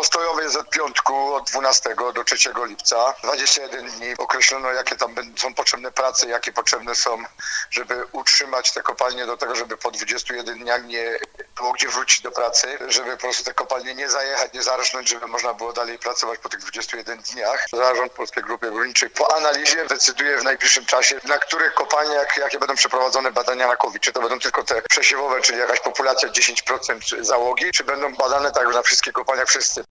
postojowej Z5 od 12 do 3 lipca. 21 dni określono, jakie tam są potrzebne prace, jakie potrzebne są, żeby utrzymać te kopalnie do tego, żeby po 21 dniach nie było gdzie wrócić do pracy, żeby po prostu te kopalnie nie zajechać, nie zarżnąć, żeby można było dalej pracować po tych 21 dniach. Zarząd Polskiej Grupy Górniczej po analizie decyduje w najbliższym czasie, na których kopalniach, jakie będą przeprowadzone badania na COVID. Czy to będą tylko te przesiewowe, czyli jakaś populacja 10% załogi, czy będą badane tak na wszystkich kopalniach wszyscy.